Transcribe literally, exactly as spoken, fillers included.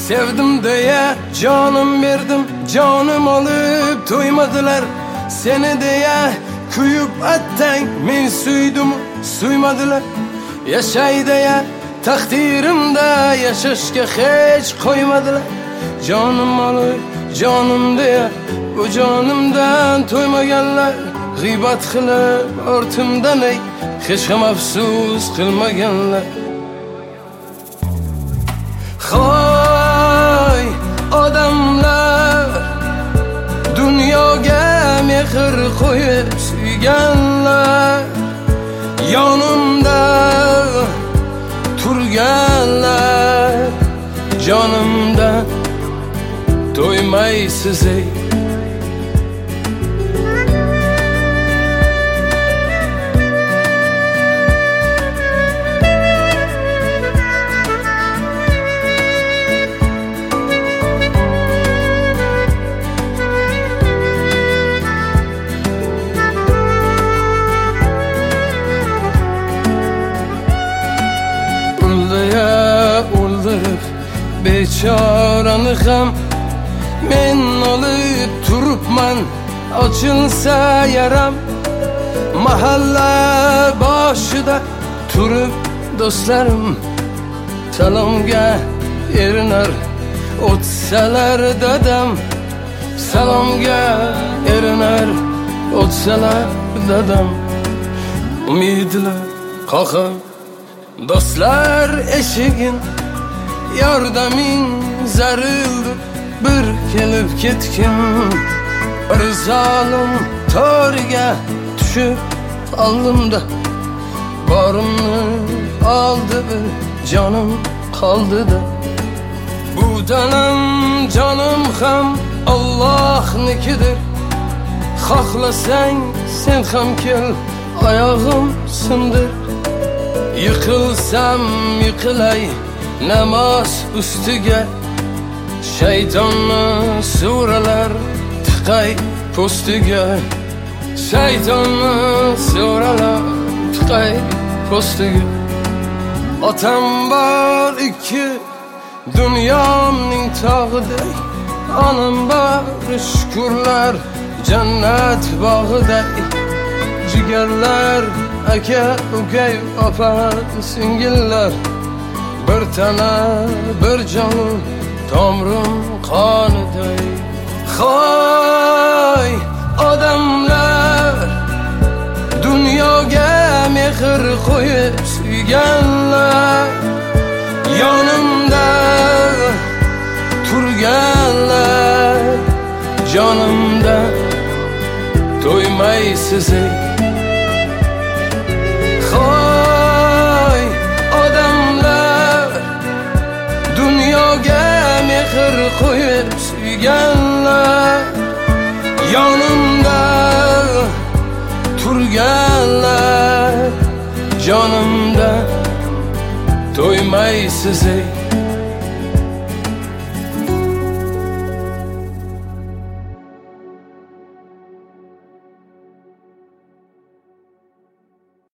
Sevdim diye canım verdim, canım alıp toymadılar. Seni diye kuyup atten men suydum, suymadılar. Yaşay diye takdirimde yaşashga hiç koymadılar. Canım alıp canım diye bu canımdan toymaganlar. G'iybat qilib ortimdan ey hech ham afsus qilmaganlar. Hoy odamlar, dunyoga mehr qo'yib suyganlar, yonimda turganlar, jonimda to'ymaysiz ey. Bechorani ham men olib turibman, ochilsa yaram. Mahalla boshida turib do'stlarim salomga erinar o'tsalar dadam, salomga erinar o'tsalar dadam. Umidlar qoqib do'stlar eshigin, yordaming zarildi bir kelib ketgin. Bir zolim toriga tushib qoldim-da, borimni oldi bir jonim qoldi-da. Bu tanam jonim ham Allohnikidir. Xohlasang sen ham kel, oyog'im sindir. Yiqilsam yiqilay namoz ustiga, shaytonni suralar tiqay postiga, shaytonni suralar tiqay postiga. Otam bor ikki dunyomning tog'iday, onam bor shukurlar jannat bog'iday. Jigarlar aka ukay opa singillar, bir tana bir jon tomrim qoniday. Hoy odamlar, dunyoga mehr qo'yib suyganlar, yonimda turganlar, jonimda to'ymaysiz ey. Hoy odamlar, dunyoga mehr qo'yib suyganlar, yonimda turganlar, jonimda to'ymaysiz ey.